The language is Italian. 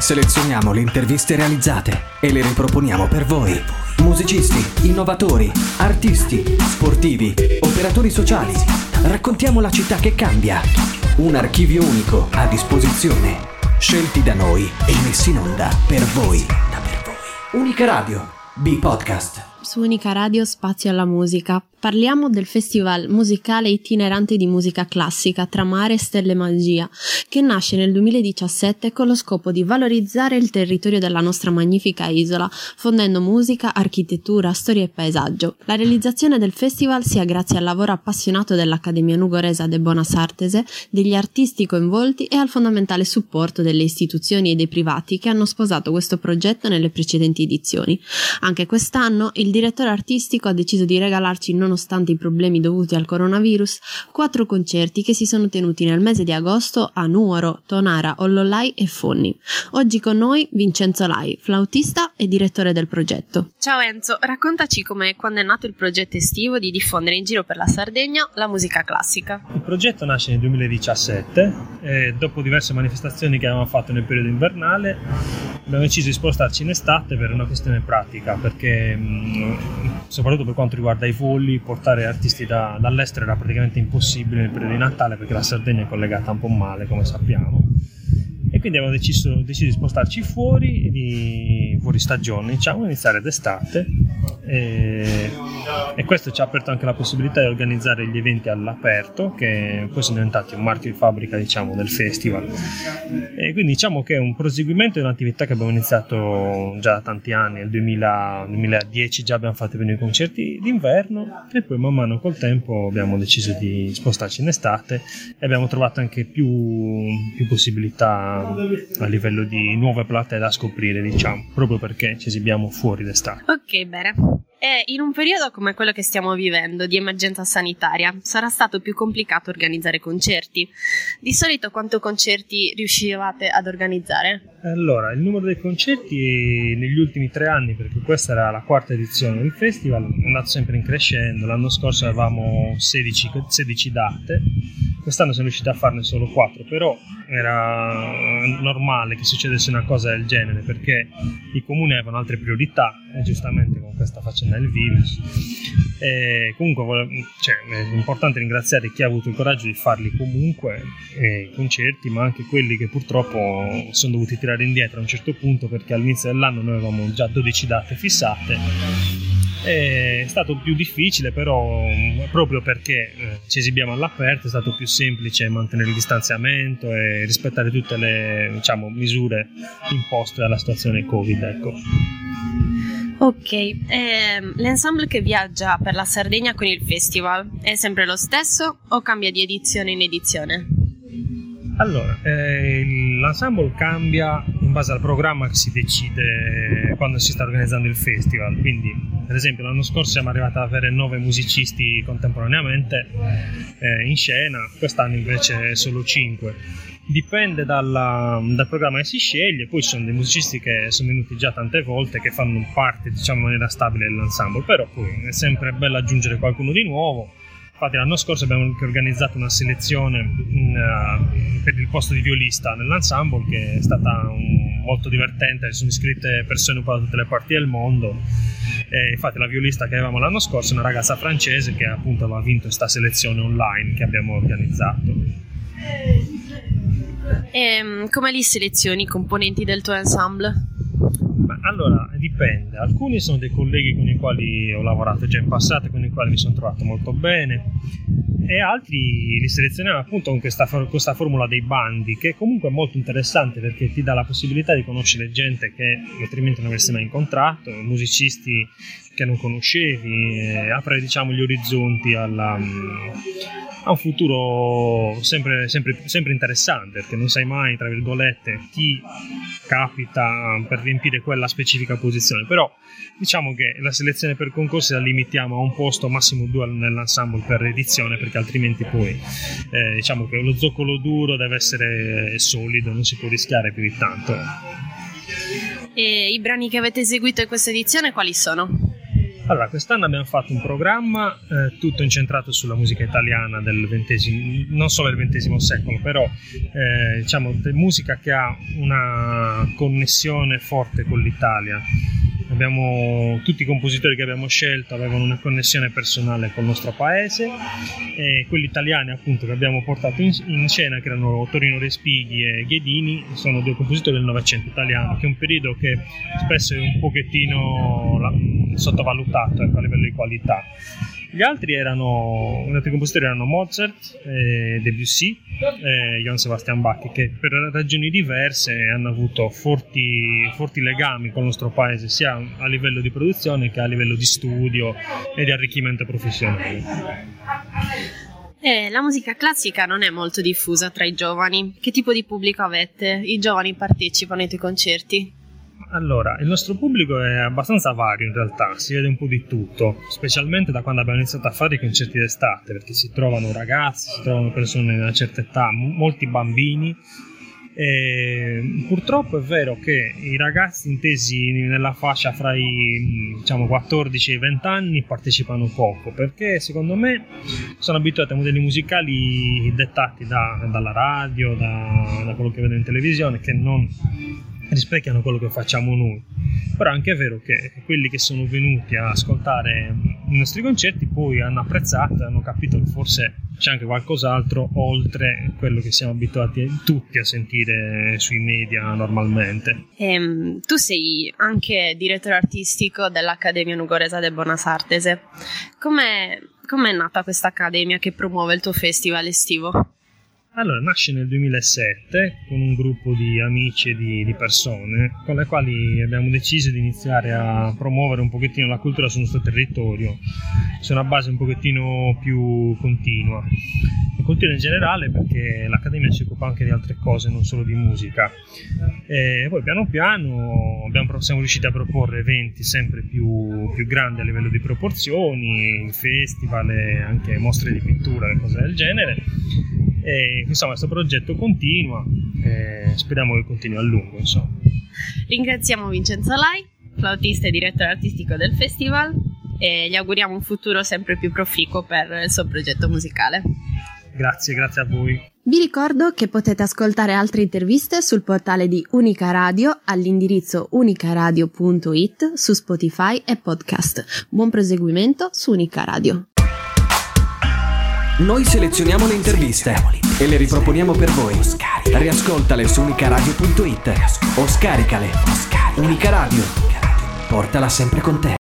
Selezioniamo le interviste realizzate e le riproponiamo per voi. Musicisti, innovatori, artisti, sportivi, operatori sociali. Raccontiamo la città che cambia. Un archivio unico a disposizione. Scelti da noi e messi in onda per voi. Unica Radio, B-Podcast. Su Unica Radio Spazio alla Musica. Parliamo del festival musicale itinerante di musica classica Tra Mare, Stelle e Magia, che nasce nel 2017 con lo scopo di valorizzare il territorio della nostra magnifica isola, fondendo musica, architettura, storia e paesaggio. La realizzazione del festival sia grazie al lavoro appassionato dell'Accademia Nugoresa de Bonas Artese, degli artisti coinvolti e al fondamentale supporto delle istituzioni e dei privati che hanno sposato questo progetto nelle precedenti edizioni. Anche quest'anno il direttore artistico ha deciso di regalarci, nonostante i problemi dovuti al coronavirus, 4 concerti che si sono tenuti nel mese di agosto a Nuoro, Tonara, Ollolai e Fonni. Oggi con noi Vincenzo Lai, flautista e direttore del progetto. Ciao Enzo, raccontaci come quando è nato il progetto estivo di diffondere in giro per la Sardegna la musica classica. Il progetto nasce nel 2017 e dopo diverse manifestazioni che avevamo fatto nel periodo invernale abbiamo deciso di spostarci in estate per una questione pratica, perché soprattutto per quanto riguarda i voli, portare artisti dall'estero era praticamente impossibile nel periodo di Natale, perché la Sardegna è collegata un po' male, come sappiamo, e quindi abbiamo deciso di spostarci fuori stagione, diciamo, iniziare d'estate, e questo ci ha aperto anche la possibilità di organizzare gli eventi all'aperto, che poi sono diventati un marchio di fabbrica, diciamo, del festival. E quindi diciamo che è un proseguimento di un'attività che abbiamo iniziato già da tanti anni. Nel 2010 già abbiamo fatto i primi concerti d'inverno e poi man mano col tempo abbiamo deciso di spostarci in estate e abbiamo trovato anche più possibilità a livello di nuove platee da scoprire, diciamo, proprio perché ci esibiamo fuori d'estate. Ok, bene. E in un periodo come quello che stiamo vivendo, di emergenza sanitaria, sarà stato più complicato organizzare concerti. Di solito quanti concerti riuscivate ad organizzare? Allora, il numero dei concerti negli ultimi 3 anni, perché questa era la 4ª edizione del festival, è andato sempre in crescendo. L'anno scorso avevamo 16 date, quest'anno siamo riusciti a farne solo 4, però era normale che succedesse una cosa del genere, perché i comuni avevano altre priorità, e giustamente con questa faccenda del virus. E comunque è importante ringraziare chi ha avuto il coraggio di farli comunque, i concerti, ma anche quelli che purtroppo sono dovuti tirare indietro a un certo punto, perché all'inizio dell'anno noi avevamo già 12 date fissate. È stato più difficile, però proprio perché ci esibiamo all'aperto è stato più semplice mantenere il distanziamento e rispettare tutte le, diciamo, misure imposte dalla situazione Covid, ecco. Ok, l'ensemble che viaggia per la Sardegna con il festival è sempre lo stesso o cambia di edizione in edizione? Allora, l'ensemble cambia in base al programma che si decide quando si sta organizzando il festival. Quindi, per esempio, l'anno scorso siamo arrivati ad avere 9 musicisti contemporaneamente in scena, quest'anno invece solo 5. Dipende dal programma che si sceglie. Poi ci sono dei musicisti che sono venuti già tante volte, che fanno parte, diciamo, in maniera stabile dell'ensemble, però poi è sempre bello aggiungere qualcuno di nuovo. Infatti l'anno scorso abbiamo anche organizzato una selezione per il posto di violista nell'ensemble, che è stata molto divertente. Sono iscritte persone un po' da tutte le parti del mondo. Infatti la violista che avevamo l'anno scorso è una ragazza francese che appunto aveva vinto questa selezione online che abbiamo organizzato. E come li selezioni i componenti del tuo ensemble? Allora, dipende. Alcuni sono dei colleghi con i quali ho lavorato già in passato e con i quali mi sono trovato molto bene, e altri li selezioniamo appunto con questa formula dei bandi, che comunque è molto interessante perché ti dà la possibilità di conoscere gente che altrimenti non avresti mai incontrato, musicisti che non conoscevi, apre, diciamo, gli orizzonti a un futuro sempre interessante, perché non sai mai, tra virgolette, chi capita per riempire quella specifica posizione. Però diciamo che la selezione per concorsi la limitiamo a un posto, massimo 2 nell'ensemble per edizione, perché altrimenti poi diciamo che lo zoccolo duro deve essere solido, non si può rischiare più di tanto. E i brani che avete eseguito in questa edizione quali sono? Allora, quest'anno abbiamo fatto un programma tutto incentrato sulla musica italiana del XX, non solo del XX secolo, però diciamo musica che ha una connessione forte con l'Italia. Tutti i compositori che abbiamo scelto avevano una connessione personale col nostro paese, e quelli italiani appunto che abbiamo portato in scena, che erano Torino Respighi e Ghedini, sono due compositori del Novecento italiano, che è un periodo che spesso è un pochettino sottovalutato, ecco, a livello di qualità. Gli altri compositori erano Mozart, Debussy e Johann Sebastian Bach, che per ragioni diverse hanno avuto forti legami con il nostro paese, sia a livello di produzione che a livello di studio e di arricchimento professionale. La musica classica non è molto diffusa tra i giovani. Che tipo di pubblico avete? I giovani partecipano ai tuoi concerti? Allora, il nostro pubblico è abbastanza vario in realtà, si vede un po' di tutto, specialmente da quando abbiamo iniziato a fare i concerti d'estate, perché si trovano ragazzi, si trovano persone di una certa età, molti bambini. E purtroppo è vero che i ragazzi intesi nella fascia fra i 14 e i 20 anni partecipano poco, perché secondo me sono abituati a modelli musicali dettati dalla radio, da quello che vedono in televisione, che non rispecchiano quello che facciamo noi. Però anche è vero che quelli che sono venuti a ascoltare i nostri concerti poi hanno apprezzato e hanno capito che forse c'è anche qualcos'altro oltre quello che siamo abituati tutti a sentire sui media normalmente. Tu sei anche direttore artistico dell'Accademia Nugoresa de Bonas Artes. Com'è nata questa accademia che promuove il tuo festival estivo? Allora, nasce nel 2007 con un gruppo di amici e di persone con le quali abbiamo deciso di iniziare a promuovere un pochettino la cultura sul nostro territorio, su una base un pochettino più continua. E cultura in generale, perché l'Accademia si occupa anche di altre cose, non solo di musica. E poi piano piano siamo riusciti a proporre eventi sempre più grandi a livello di proporzioni, festival e anche mostre di pittura e cose del genere. E insomma questo progetto continua e speriamo che continui a lungo, insomma. Ringraziamo Vincenzo Lai, flautista e direttore artistico del festival, e gli auguriamo un futuro sempre più proficuo per il suo progetto musicale. Grazie a voi. Vi ricordo che potete ascoltare altre interviste sul portale di Unica Radio all'indirizzo unicaradio.it, su Spotify e podcast. Buon proseguimento su Unica Radio. Noi selezioniamo le interviste e le riproponiamo per voi. Riascoltale su unicaradio.it o scaricale. Unica Radio, portala sempre con te.